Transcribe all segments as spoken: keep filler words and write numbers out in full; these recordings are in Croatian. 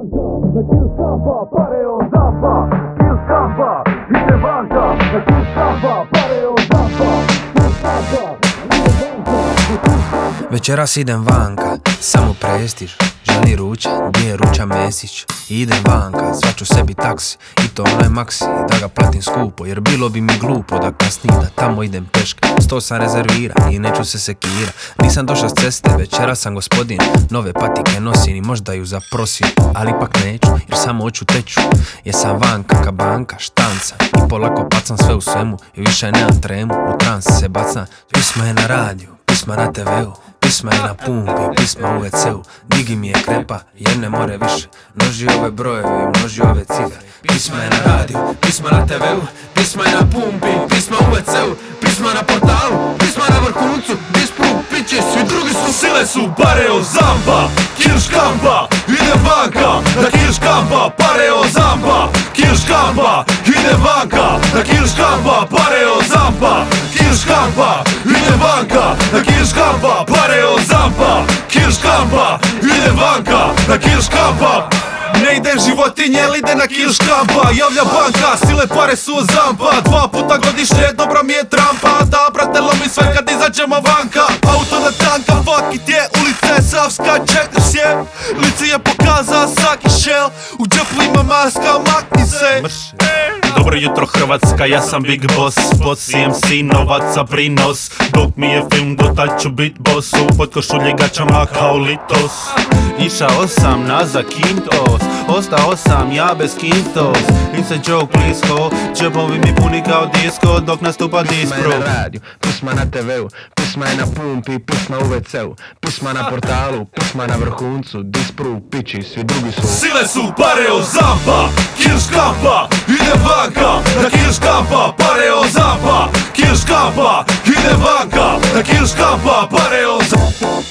na kill škampa, pare od zampa, kill škampa, ide vanka, na kill škampa, pare od zampa, kill škampa, ide vanka, na kill škampa. Večeras idem vanka, samo prestiž, želi ruča, gdje je Ruča Mesić. Idem vanka, svaču sebi taksi, i to onaj maksi, da ga platim skupo, jer bilo bi mi glupo da kasnim, da tamo idem peške. Sto sam rezervira i neću se sekira, nisam došao s ceste, večera sam gospodin, nove patike nosim i možda ju zaprosim, ali ipak neću, jer samo hoću teću, jer sam vanka ka banka, štanca, i polako pacam sve u svemu, i više nemam tremu, u trans se bacam. Pisma je na radiju, pisma na te veu, pisma je na pumpi, pisma u ve ceu. Digi mi je krepa, jer ne more više, množi ove brojeve, množi ove cifre. Pisma je na radiju, pisma na te veu, pisma je na pumpi, pisma u ve ceu. Pisma na portalu, pisma na vrhuncu, dispu, piće, svi drugi su sile su. Pare od zampa, kill škampa, ide vanka, na kill škampa, pare od zampa, kill škampa, ide vanka, na kill škampa, pare od zampa, kill škampa, ide vanka, na kill škampa, pare od zampa, kill škampa, ide vanka, na kill škampa. Ne ide životinje, ali ide na kill škampa, javlja banka, sile pare su od zampa. Dva puta godišnje, dobro mi je trampa, da brate lomi sve kad izađemo vanka. Auto na tanka, fuck it je, ulica je Savska, četiri je. Lice je pokaza svaki šel, u džepu ima maska, makni se. Dobro jutro Hrvatska, ja sam Big Boss, boss C M C, novaca prinos. Dok mi je film, do tad ću bit boss, u podkošulje gačama kao litos. Išao sam na Zakintos, ostao sam ja bez kintos. Inside joke blisko, džepovi mi puni kao disko, dok nastupa Dispro. Pisma je na radiju, pisma na te veu, pisma je na pumpi, pisma u ve ceu. Pisma na portalu, pisma na vrhuncu, Dispro, pići, svi drugi su. Sile su pare od zampa, kill škampa, ide vanka, na kill škampa, pare od zampa, kill škampa, ide vanka, na kill škampa, pare od zampa.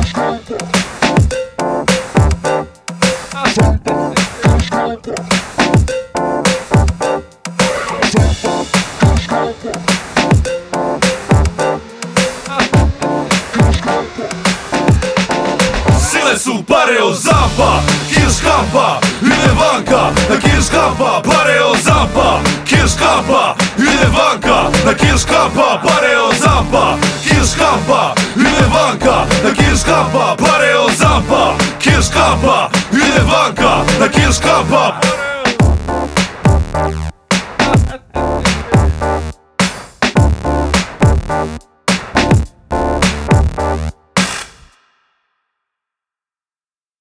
Sile su pare od zampa, kill škampa, ide vanka, na kill škampa, pare od zampa, kill škampa, ide vanka, na kill škampa, pare od zampa, kill škampa, ide vanka, na kill škampa, pare od zampa, kill škampa, ide vanka, na kill škampa.